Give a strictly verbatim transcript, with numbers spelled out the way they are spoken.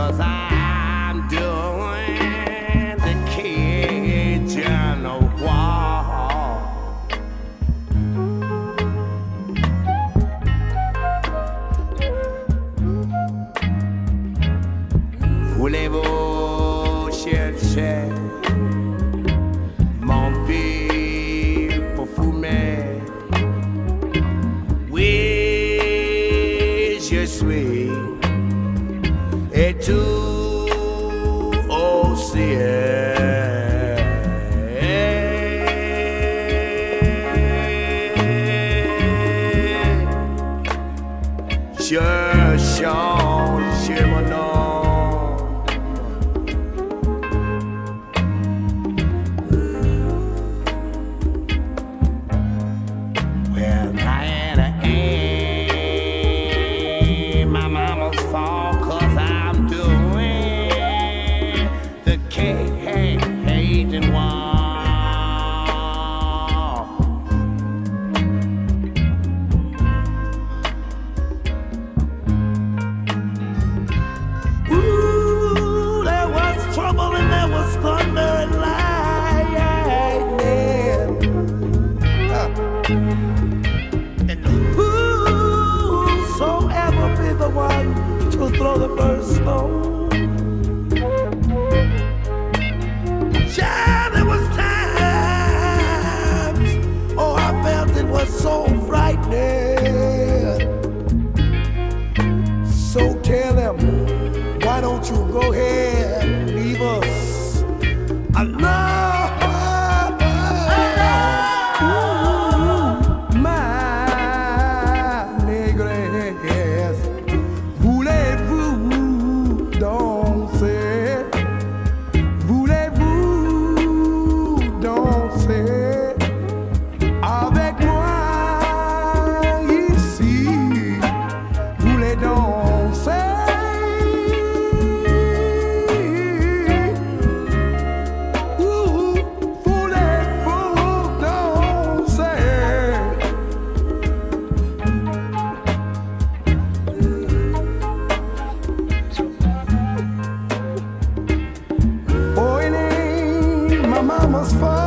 'cause I'm doing the Cajun walk. Voulez-vous chercher mon pied pour fumer? Oui, je suis, et tout aussi. Je change mon nom. Well, I had a aim, my mama's fault, 'cause I'm doing the Cajun walk. Ooh, there was trouble and there was thunder and lightning. Uh, and whosoever be the one to throw the first stone. Child, there was times, oh, I felt it was so frightening. So tell them, why don't you go ahead and leave us alone? Ooh, my négresse, voulez-vous danser? Voulez-vous danser avec moi ici? Voulez danser? Ooh, voulez-vous danser? Oh, it ain't my mama's fault.